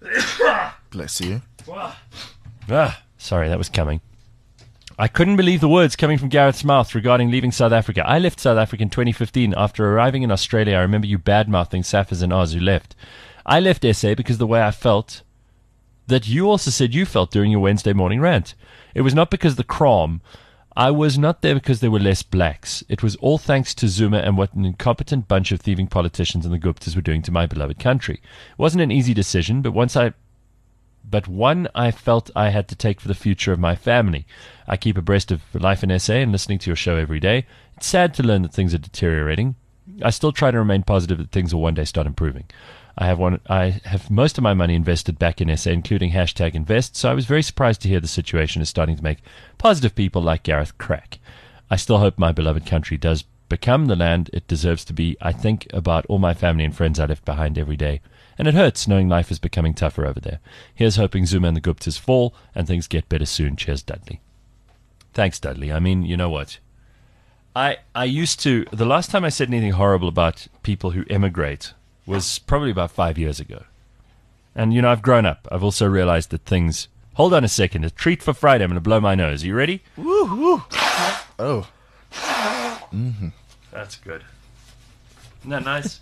Bless you. Sorry, that was coming. I couldn't believe the words coming from Gareth's mouth regarding leaving South Africa. I left South Africa in 2015. After arriving in Australia, I remember you bad-mouthing Saffers and Oz who left. I left SA because the way I felt that you also said you felt during your Wednesday morning rant. It was not because of the crom. I was not there because there were less blacks. It was all thanks to Zuma and what an incompetent bunch of thieving politicians and the Guptas were doing to my beloved country. It wasn't an easy decision, but one I felt I had to take for the future of my family. I keep abreast of life in SA and listening to your show every day. It's sad to learn that things are deteriorating. I still try to remain positive that things will one day start improving. I have most of my money invested back in SA, including #invest, so I was very surprised to hear the situation is starting to make positive people like Gareth crack. I still hope my beloved country does become the land it deserves to be. I think about all my family and friends I left behind every day, and it hurts knowing life is becoming tougher over there. Here's hoping Zuma and the Guptas fall and things get better soon. Cheers, Dudley. Thanks, Dudley. I mean, you know what? I used to... The last time I said anything horrible about people who emigrate was probably about 5 years ago. And, you know, I've grown up. I've also realized that things... Hold on a second. A treat for Friday. I'm going to blow my nose. Are you ready? Woo, woo. Oh. Mm-hmm. That's good. Isn't that nice?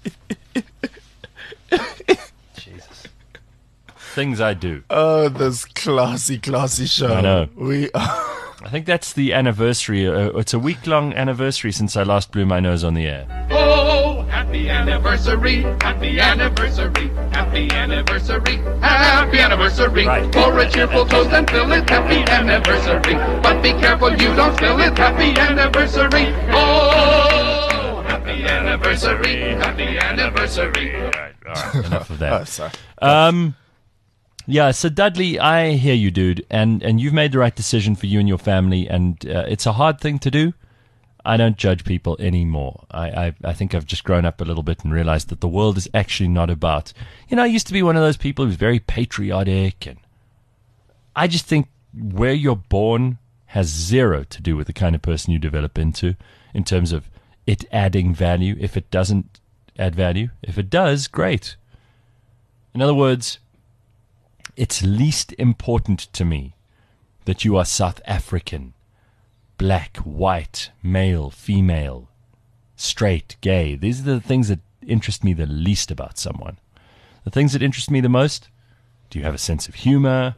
Jesus. Things I do. Oh, this classy show. I know. We are... I think that's the anniversary. It's a week-long anniversary since I last blew my nose on the air. Oh, happy anniversary, happy anniversary, happy anniversary, happy anniversary. Right. Pour a cheerful toast and fill it, happy anniversary. But be careful you don't spill it, happy anniversary. Oh, happy anniversary, happy anniversary. All right, enough of that. Oh, sorry. Yeah, so Dudley, I hear you, dude, and you've made the right decision for you and your family, and it's a hard thing to do. I don't judge people anymore. I think I've just grown up a little bit and realized that the world is actually not about... You know, I used to be one of those people who's very patriotic, and I just think where you're born has zero to do with the kind of person you develop into, in terms of it adding value. If it doesn't add value, if it does, great. In other words... It's least important to me that you are South African, black, white, male, female, straight, gay. These are the things that interest me the least about someone. The things that interest me the most: do you have a sense of humor?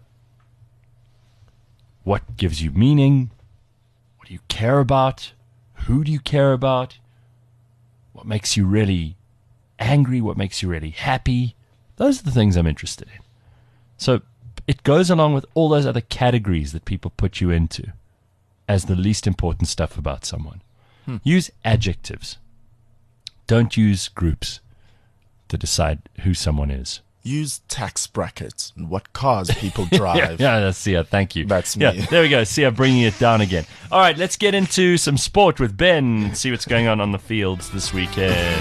What gives you meaning? What do you care about? Who do you care about? What makes you really angry? What makes you really happy? Those are the things I'm interested in. So it goes along with all those other categories that people put you into as the least important stuff about someone. Use adjectives. Don't use groups to decide who someone is. Use tax brackets and what cars people drive. Yeah, that's Sia. Thank you. That's me. Yeah, there we go. Sia bringing it down again. All right, let's get into some sport with Ben. See what's going on the fields this weekend.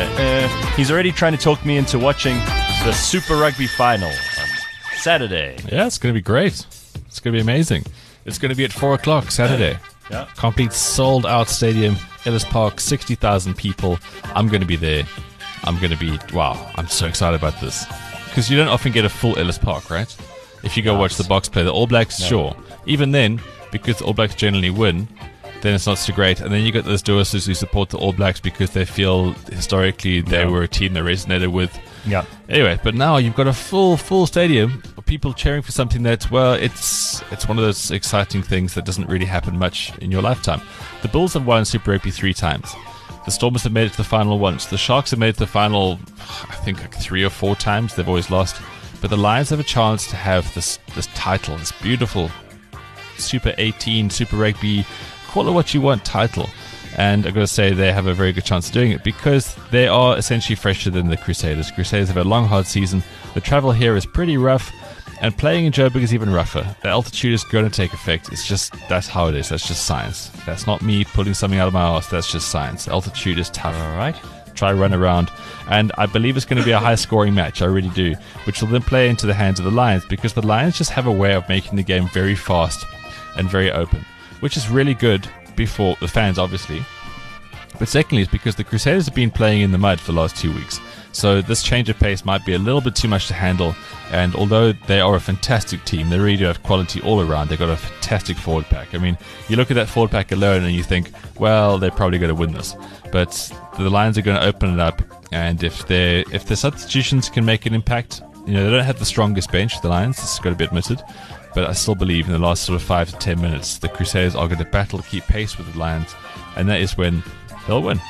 He's already trying to talk me into watching the Super Rugby final on Saturday. Yeah, it's going to be great. It's going to be amazing. It's going to be at 4 o'clock Saturday. Yeah. Complete sold-out stadium, Ellis Park, 60,000 people. I'm going to be there. I'm going to be... Wow, I'm so excited about this. Because you don't often get a full Ellis Park, right? If you go watch the Boks play. The All Blacks, sure. Even then, because the All Blacks generally win, then it's not so great. And then you got those Dorsers who support the All Blacks because they feel historically they were a team that resonated with. Yeah. Anyway, but now you've got a full stadium of people cheering for something that, well, it's one of those exciting things that doesn't really happen much in your lifetime. The Bulls have won Super Rugby 3 times. The Stormers have made it to the final once. The Sharks have made it to the final, I think, like 3 or 4 times. They've always lost. But the Lions have a chance to have this title, this beautiful Super 18, Super Rugby, call it what you want, title. And I've got to say they have a very good chance of doing it because they are essentially fresher than the Crusaders. Crusaders have a long, hard season. The travel here is pretty rough, and playing in Joburg is even rougher. The altitude is going to take effect. It's just, that's how it is. That's just science. That's not me pulling something out of my arse. That's just science. Altitude is tough. All right. Try run around. And I believe it's going to be a high-scoring match. I really do. Which will then play into the hands of the Lions because the Lions just have a way of making the game very fast and very open, which is really good for the fans, obviously. But secondly, it's because the Crusaders have been playing in the mud for the last 2 weeks. So this change of pace might be a little bit too much to handle. And although they are a fantastic team, they really do have quality all around. They've got a fantastic forward pack. I mean, you look at that forward pack alone and you think, well, they're probably going to win this. But the Lions are going to open it up. And if the substitutions can make an impact, they don't have the strongest bench, the Lions. This has got to be admitted. But I still believe in the last sort of 5 to 10 minutes, the Crusaders are going to battle to keep pace with the Lions. And that is when they'll win.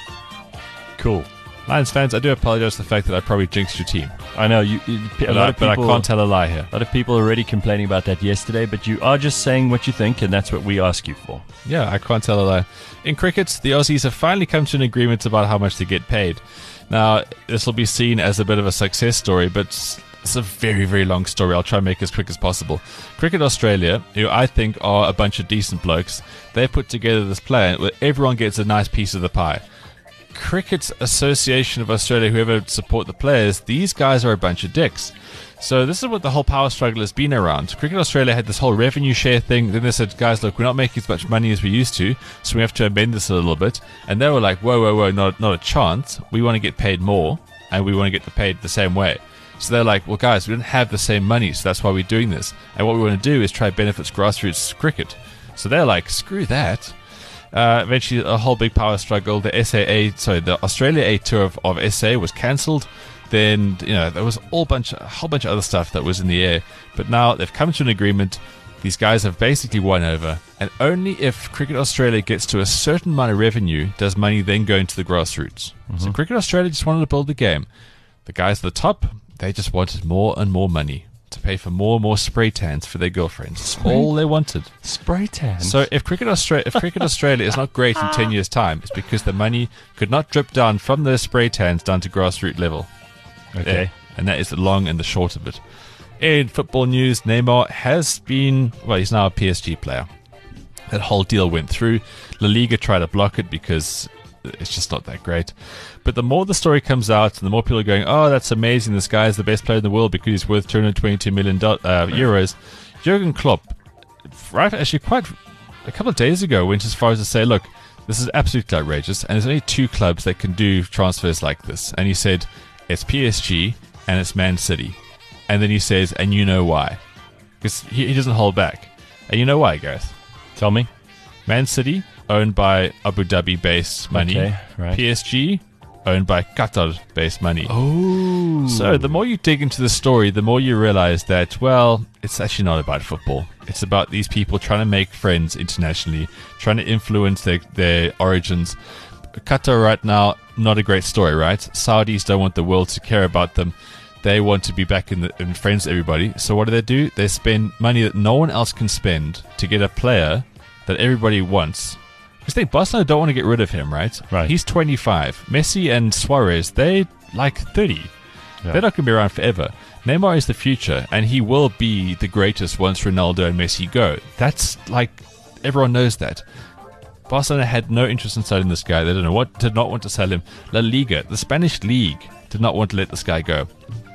Cool. Lions fans, I do apologize for the fact that I probably jinxed your team. I know But I can't tell a lie here. A lot of people are already complaining about that yesterday, but you are just saying what you think, and that's what we ask you for. Yeah, I can't tell a lie. In cricket, the Aussies have finally come to an agreement about how much they get paid. Now, this will be seen as a bit of a success story, but it's a very, very long story. I'll try and make it as quick as possible. Cricket Australia, who I think are a bunch of decent blokes, they've put together this plan where everyone gets a nice piece of the pie. Cricket Association of Australia, whoever support the players, these guys are a bunch of dicks. So this is what the whole power struggle has been around. Cricket Australia had this whole revenue share thing. Then they said, guys, look, we're not making as much money as we used to, so we have to amend this a little bit. And they were like, whoa, not a chance. We want to get paid more, and we want to get paid the same way. So they're like, well, guys, we don't have the same money, so that's why we're doing this. And what we want to do is try benefits grassroots cricket. So they're like, screw that. Eventually, a whole big power struggle. The Australia A tour of SA was cancelled. Then, there was a whole bunch of other stuff that was in the air. But now they've come to an agreement. These guys have basically won over. And only if Cricket Australia gets to a certain amount of revenue does money then go into the grassroots. So Cricket Australia just wanted to build the game. The guys at the top, they just wanted more and more money to pay for more and more spray tans for their girlfriends. That's all they wanted. Spray tans. So if Cricket Australia is not great in 10 years' time, it's because the money could not drip down from those spray tans down to grassroots level. Okay. Yeah. And that is the long and the short of it. In football news, Neymar has been, he's now a PSG player. That whole deal went through. La Liga tried to block it because it's just not that great. But the more the story comes out, and the more people are going, oh, that's amazing, this guy is the best player in the world because he's worth 222 million euros. Jurgen Klopp, actually quite a couple of days ago, went as far as to say, look, this is absolutely outrageous, and there's only 2 clubs that can do transfers like this. And he said, it's PSG and it's Man City. And then he says, and you know why. Because he doesn't hold back. And you know why, Gareth? Tell me. Man City, owned by Abu Dhabi-based money. Okay, right. PSG, owned by Qatar-based money. Oh. So the more you dig into the story, the more you realize that, well, it's actually not about football. It's about these people trying to make friends internationally, trying to influence their origins. Qatar right now, not a great story, right? Saudis don't want the world to care about them. They want to be back in friends with everybody. So what do? They spend money that no one else can spend to get a player that everybody wants. Because they Barcelona don't want to get rid of him, right? Right. He's 25. Messi and Suarez, they like 30. Yeah. They're not going to be around forever. Neymar is the future, and he will be the greatest once Ronaldo and Messi go. That's everyone knows that. Barcelona had no interest in selling this guy. They did not want to sell him. La Liga, the Spanish league, did not want to let this guy go.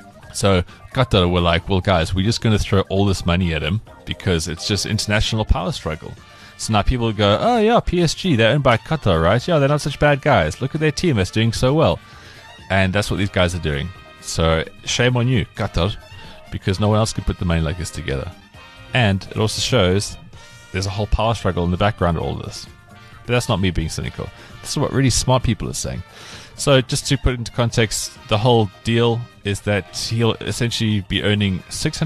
So Qatar were like, well, guys, we're just going to throw all this money at him because it's just international power struggle. So now people go, oh, yeah, PSG, they're owned by Qatar, right? Yeah, they're not such bad guys. Look at their team. It's doing so well. And that's what these guys are doing. So shame on you, Qatar, because no one else could put the money like this together. And it also shows there's a whole power struggle in the background of all this. But that's not me being cynical. This is what really smart people are saying. So just to put it into context, the whole deal is that he'll essentially be earning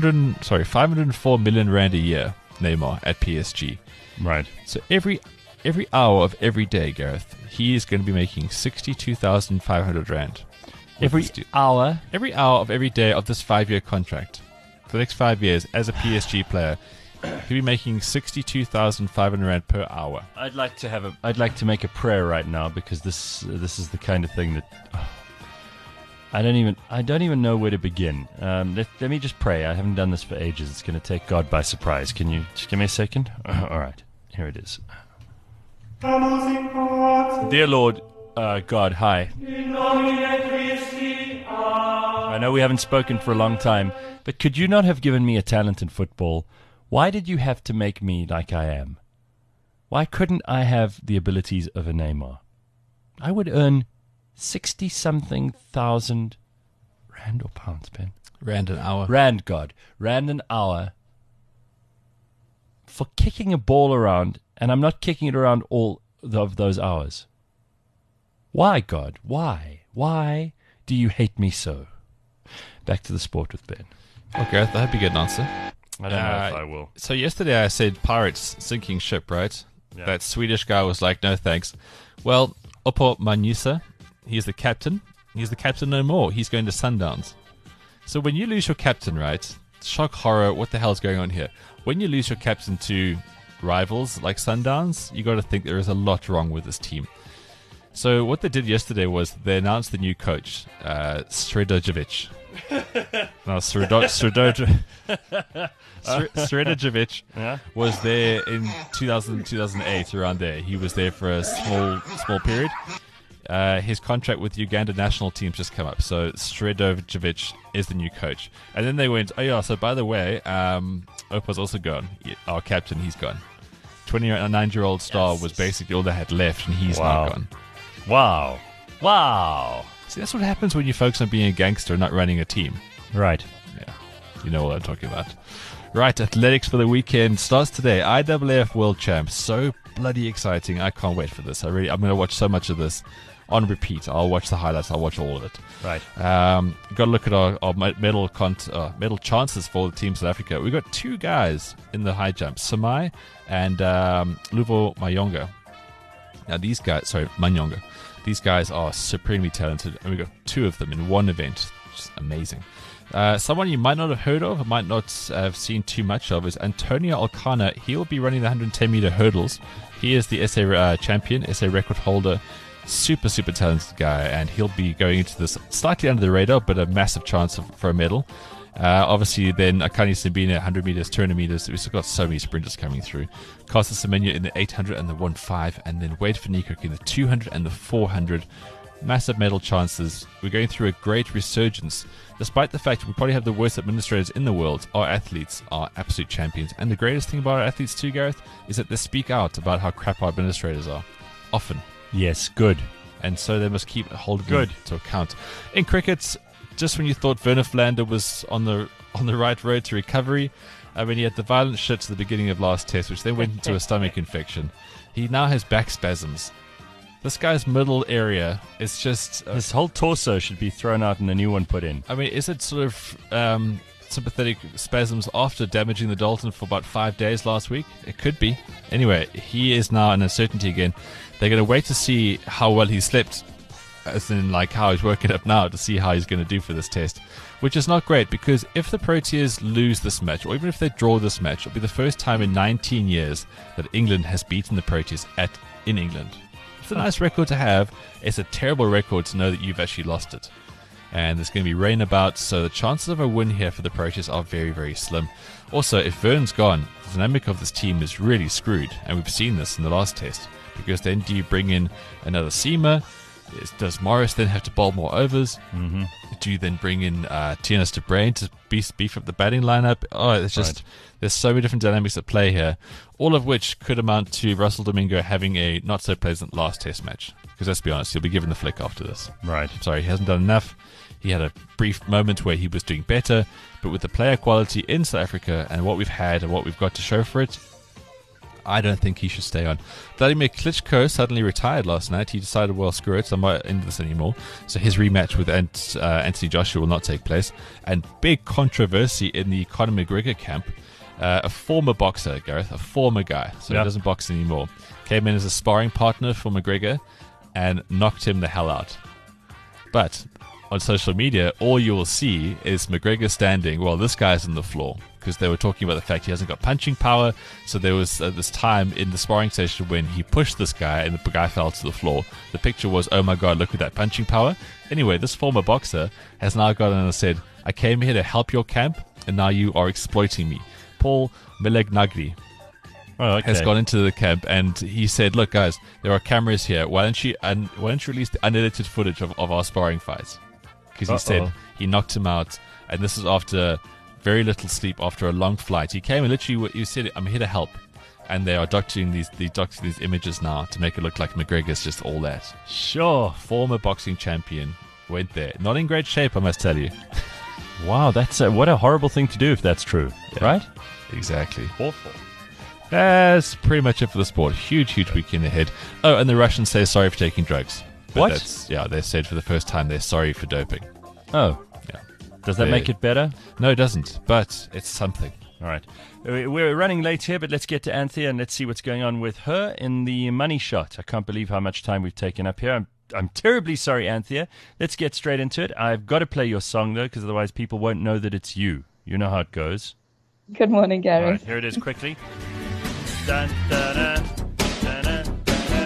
504 million rand a year, Neymar, at PSG. Right. So every hour of every day, Gareth, he is going to be making 62,500 rand. Every hour? Every hour of every day of this 5-year contract. For the next 5 years, as a PSG player, he'll be making 62,500 rand per hour. I'd like to make a prayer right now because this is the kind of thing that I don't even know where to begin. Let me just pray. I haven't done this for ages. It's going to take God by surprise. Can you just give me a second? All right, here it is. Dear Lord God, hi. I know we haven't spoken for a long time, but could you not have given me a talent in football? Why did you have to make me like I am? Why couldn't I have the abilities of a Neymar? I would earn 60-something thousand Rand or pounds, Ben? Rand an hour. Rand, God. Rand an hour for kicking a ball around, and I'm not kicking it around all of those hours. Why, God? Why? Why do you hate me so? Back to the sport with Ben. Okay, I hope you get an answer. I don't know if I will. So yesterday I said Pirates sinking ship, right? Yeah. That Swedish guy was like, no thanks. Well, Oppo Manusa, he's the captain. He's the captain no more. He's going to Sundowns. So when you lose your captain, right? Shock, horror, what the hell's going on here? When you lose your captain to rivals like Sundowns, you got to think there is a lot wrong with this team. So what they did yesterday was they announced the new coach, Sredojevic. Now, Sredojevic was there in 2008, around there. He was there for a small period. His contract with Uganda national team just come up, so Sredojevic is the new coach. And then they went, oh yeah, so by the way, Opa's also gone. Our captain, he's gone. 29-year-old star was basically all they had left, and he's now gone. Wow. See, that's what happens when you focus on being a gangster and not running a team. Right. Yeah, you know what I'm talking about. Right, athletics for the weekend starts today. IAAF World Champs. So bloody exciting. I can't wait for this. I'm going to watch so much of this on repeat. I'll watch the highlights. I'll watch all of it. Right. Got to look at our medal chances for the Team South Africa. We've got two guys in the high jump, Samai and Luvo Manyonga. Now these guys, Manyonga. These guys are supremely talented, and we've got two of them in one event. Just amazing. Someone you might not have heard of, or might not have seen too much of, is Antonio Alcana. He'll be running the 110-meter hurdles. He is the SA champion, SA record holder. Super talented guy, and he'll be going into this slightly under the radar, but a massive chance for a medal. Obviously, then Akani Simbine, 100 meters, 200 meters. We've still got so many sprinters coming through. Costa Semenya in the 800 and the 1.5, and then Wade van Niekerk in the 200 and the 400. Massive medal chances. We're going through a great resurgence. Despite the fact we probably have the worst administrators in the world, our athletes are absolute champions. And the greatest thing about our athletes too, Gareth, is that they speak out about how crap our administrators are. Often. Yes, good. And so they must keep holding them to account. In cricket, just when you thought Werner Flander was on the right road to recovery, I mean, he had the violent shits at the beginning of last test, which then went into a stomach infection. He now has back spasms. This guy's middle area is just... his whole torso should be thrown out and a new one put in. I mean, is it sort of sympathetic spasms after damaging the Dalton for about 5 days last week? It could be. Anyway, he is now an uncertainty again. They're going to wait to see how well he slept, as in like how he's working up now, to see how he's going to do for this test, which is not great, because if the Proteas lose this match, or even if they draw this match, it'll be the first time in 19 years that England has beaten the Proteas in England. It's a nice record to have. It's a terrible record to know that you've actually lost it. And there's going to be rain about, so the chances of a win here for the Proteas are very, very slim. Also, if Vern's gone, the dynamic of this team is really screwed, and we've seen this in the last test, because then do you bring in another seamer? Does Morris then have to bowl more overs? Mm-hmm. Do you then bring in Tianis de Bruin to beef up the batting lineup? Oh, it's just there's so many different dynamics at play here, all of which could amount to Russell Domingo having a not so pleasant last test match. Because let's be honest, he'll be given the flick after this. Right. Sorry, he hasn't done enough. He had a brief moment where he was doing better, but with the player quality in South Africa and what we've had and what we've got to show for it, I don't think he should stay on. Vladimir Klitschko suddenly retired last night. He decided, well, screw it, I'm not into this anymore. So his rematch with Anthony Joshua will not take place. And big controversy in the Conor McGregor camp. A former boxer, Gareth, a former guy, so he doesn't box anymore, came in as a sparring partner for McGregor and knocked him the hell out. But on social media, all you will see is McGregor standing while this guy's on the floor, because they were talking about the fact he hasn't got punching power. So there was this time in the sparring session when he pushed this guy and the guy fell to the floor. The picture was, oh my god, look at that punching power. Anyway, this former boxer has now gone and said, I came here to help your camp, and now you are exploiting me. Paul Melegnagri has gone into the camp, and he said, look guys, there are cameras here, why don't you release the unedited footage of our sparring fights? Because he said he knocked him out, and this is after very little sleep, after a long flight. He came and literally, he said, I'm here to help. And they are doctoring these images now to make it look like McGregor's just all that. Sure. Former boxing champion went there. Not in great shape, I must tell you. Wow, that's what a horrible thing to do if that's true, right? Exactly. Awful. That's pretty much it for the sport. Huge weekend ahead. Oh, and the Russians say sorry for taking drugs. But What? They said for the first time they're sorry for doping. Oh, Yeah. does that make it better? No, it doesn't. But it's something. All right. We're running late here, but let's get to Anthea and let's see what's going on with her in the money shot. I can't believe how much time we've taken up here. I'm terribly sorry, Anthea. Let's get straight into it. I've got to play your song, though, because otherwise people won't know that it's you. You know how it goes. Good morning, Gary. All right, here it is quickly. Dun, dun, dun, dun, dun, dun,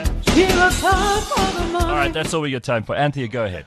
dun. All right, that's all we got time for. Anthea, go ahead.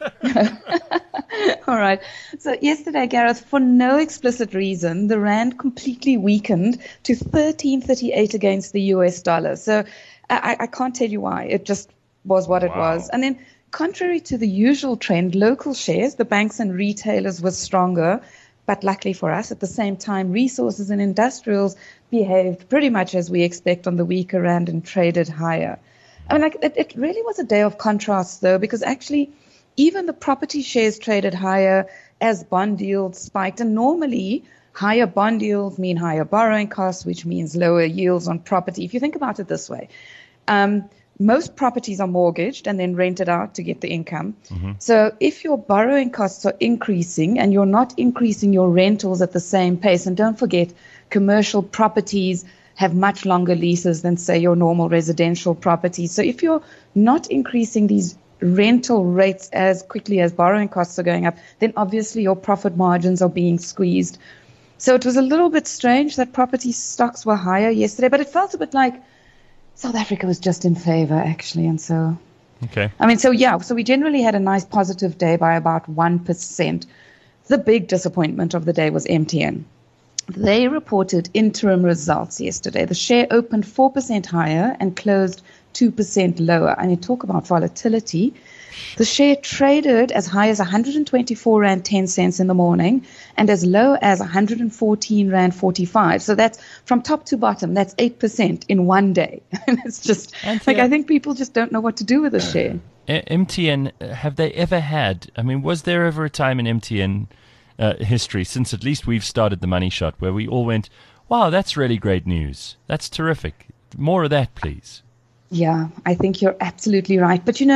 All right. So yesterday, Gareth, for no explicit reason, the rand completely weakened to 13.38 against the US dollar. So I can't tell you why. It just was what it was. And then contrary to the usual trend, local shares, the banks and retailers were stronger. But luckily for us, at the same time, resources and industrials behaved pretty much as we expect on the weaker rand and traded higher. I mean, it really was a day of contrasts, though, because actually even the property shares traded higher as bond yields spiked. And normally, higher bond yields mean higher borrowing costs, which means lower yields on property. If you think about it this way, most properties are mortgaged and then rented out to get the income. Mm-hmm. So if your borrowing costs are increasing and you're not increasing your rentals at the same pace, and don't forget, commercial properties have much longer leases than, say, your normal residential properties. So if you're not increasing these rental rates as quickly as borrowing costs are going up, then obviously your profit margins are being squeezed. So it was a little bit strange that property stocks were higher yesterday, but it felt a bit like South Africa was just in favor, actually. And so, so we generally had a nice positive day by about 1%. The big disappointment of the day was MTN. They reported interim results yesterday. The share opened 4% higher and closed 2% lower. And you talk about volatility. The share traded as high as 124 Rand 10 cents in the morning and as low as 114 Rand 45. So that's from top to bottom. That's 8% in one day. And it's just like, I think people just don't know what to do with the share. MTN, have they ever had, was there ever a time in MTN history, since at least we've started the Money Shot, where we all went, wow, that's really great news. That's terrific. More of that, please. Yeah, I think you're absolutely right. But,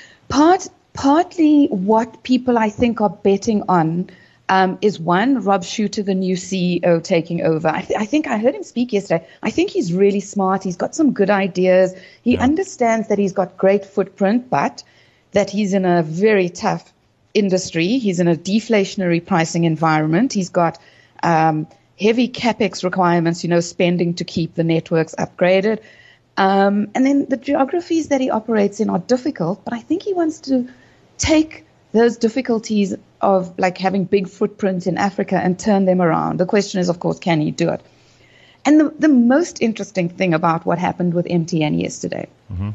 partly what people, I think, are betting on is one, Rob Shuter, the new CEO, taking over. I think I heard him speak yesterday. I think he's really smart. He's got some good ideas. He understands that he's got great footprint, but that he's in a very tough industry. He's in a deflationary pricing environment. He's got heavy capex requirements, spending to keep the networks upgraded. And then the geographies that he operates in are difficult, but I think he wants to take those difficulties of like having big footprint in Africa and turn them around. The question is, of course, can he do it? And the most interesting thing about what happened with MTN yesterday,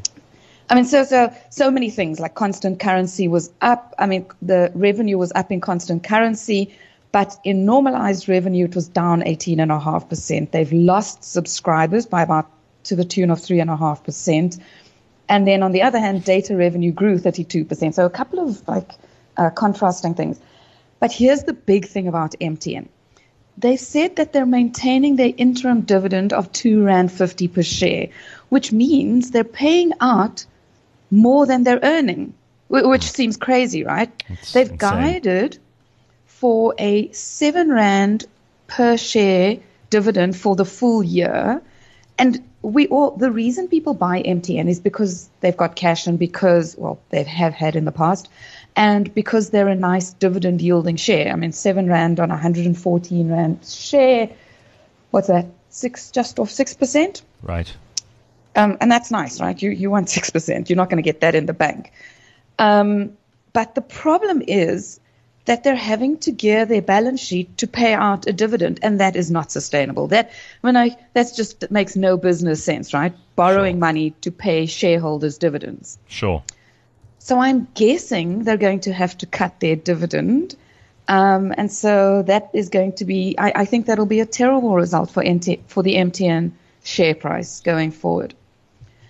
so many things, like constant currency was up. The revenue was up in constant currency, but in normalized revenue, it was down 18.5%. They've lost subscribers by about to the tune of 3.5%. And then on the other hand, data revenue grew 32%. So a couple of contrasting things. But here's the big thing about MTN. They said that they're maintaining their interim dividend of 2.50 Rand per share, which means they're paying out more than they're earning, which seems crazy, right? They've insane. Guided for a 7 Rand per share dividend for the full year. And the reason people buy MTN is because they've got cash and because, they have had in the past, and because they're a nice dividend yielding share. 7 Rand on 114 Rand share, what's that, just off 6%? Right. And that's nice, right? You want 6%. You're not going to get that in the bank. But the problem is that they're having to gear their balance sheet to pay out a dividend, and that is not sustainable. That makes no business sense, right? Borrowing money to pay shareholders dividends. Sure. So I'm guessing they're going to have to cut their dividend, and so that is going to be. I think that'll be a terrible result for the MTN share price going forward.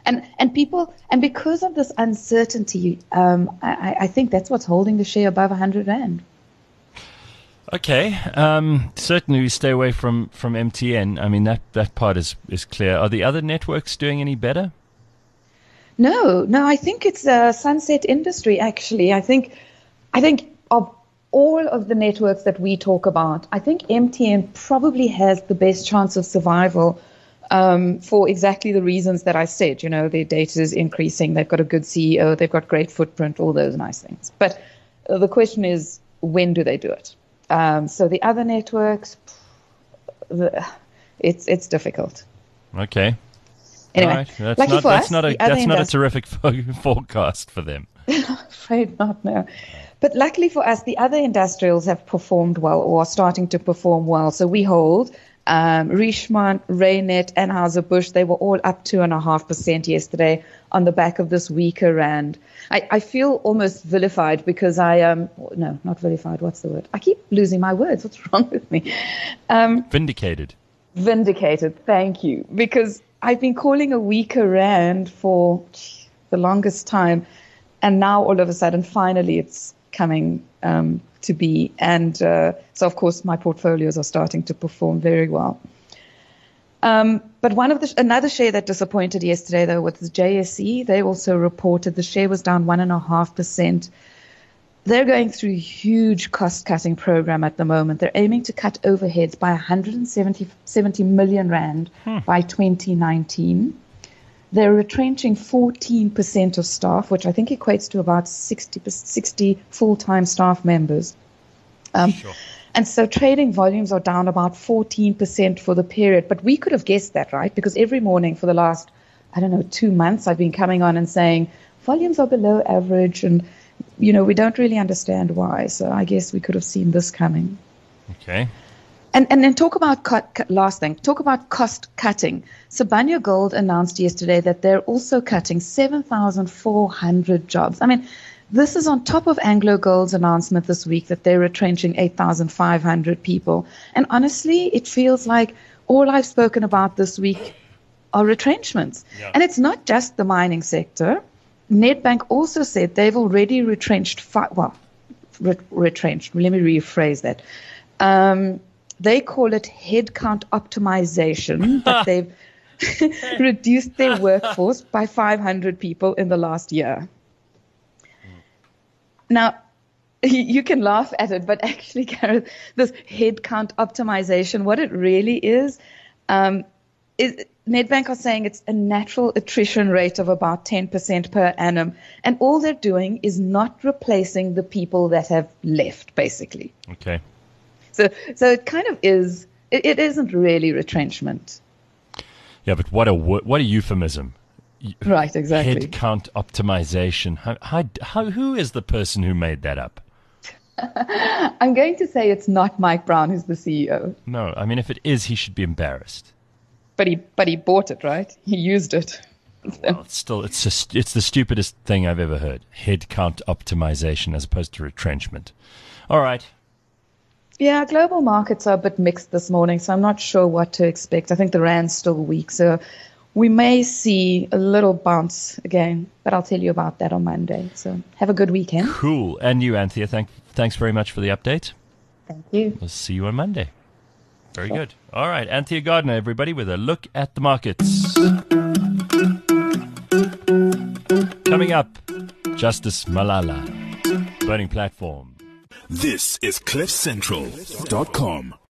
And people, and because of this uncertainty, I think that's what's holding the share above 100 Rand. Okay. Certainly we stay away from MTN. I mean, that part is clear. Are the other networks doing any better? No, I think it's a sunset industry, actually. I think of all of the networks that we talk about, I think MTN probably has the best chance of survival for exactly the reasons that I said. You know, their data is increasing, they've got a good CEO, they've got great footprint, all those nice things. But the question is, when do they do it? So the other networks, it's difficult. Okay. Anyway, all right. that's not a terrific forecast for them. I'm afraid not, no. But luckily for us, the other industrials have performed well or are starting to perform well. So we hold Richemont, Reinet, Anheuser-Busch. They were all up 2.5% yesterday on the back of this weaker rand. I feel almost vilified because no, not vilified. What's the word? I keep losing my words. What's wrong with me? Vindicated. Vindicated. Thank you. Because I've been calling a weaker rand for the longest time. And now all of a sudden, finally, it's coming to be. And so, of course, my portfolios are starting to perform very well. But another share that disappointed yesterday, though, was the JSE. They also reported the share was down 1.5%. They're going through a huge cost-cutting program at the moment. They're aiming to cut overheads by 170 million Rand by 2019. They're retrenching 14% of staff, which I think equates to about 60 full-time staff members. Sure. And so trading volumes are down about 14% for the period. But we could have guessed that, right? Because every morning for the last, 2 months, I've been coming on and saying volumes are below average and, we don't really understand why. So I guess we could have seen this coming. Okay. And then talk about cost cutting. Sibanye Gold announced yesterday that they're also cutting 7,400 jobs. I mean, this is on top of Anglo Gold's announcement this week that they're retrenching 8,500 people. And honestly, it feels like all I've spoken about this week are retrenchments. Yeah. And it's not just the mining sector. Nedbank also said they've already retrenched retrenched. Let me rephrase that. They call it headcount optimization, but they've reduced their workforce by 500 people in the last year. Now, you can laugh at it, but actually, Gareth, this headcount optimization, what it really is Nedbank are saying it's a natural attrition rate of about 10% per annum. And all they're doing is not replacing the people that have left, basically. Okay. So it kind of is, it isn't really retrenchment. Yeah, but what a euphemism. Right, exactly. Headcount optimization. Who is the person who made that up? I'm going to say it's not Mike Brown who's the CEO. No, I mean, if it is, he should be embarrassed. But he bought it, right? He used it. Well, it's the stupidest thing I've ever heard. Headcount optimization as opposed to retrenchment. All right. Yeah, global markets are a bit mixed this morning, so I'm not sure what to expect. I think the rand's still weak, so we may see a little bounce again, but I'll tell you about that on Monday. So have a good weekend. Cool. And you, Anthea, thanks very much for the update. Thank you. We'll see you on Monday. Very good. All right, Anthea Gardner, everybody, with a look at the markets. Coming up, Justice Malala, Burning Platform. This is CliffCentral.com.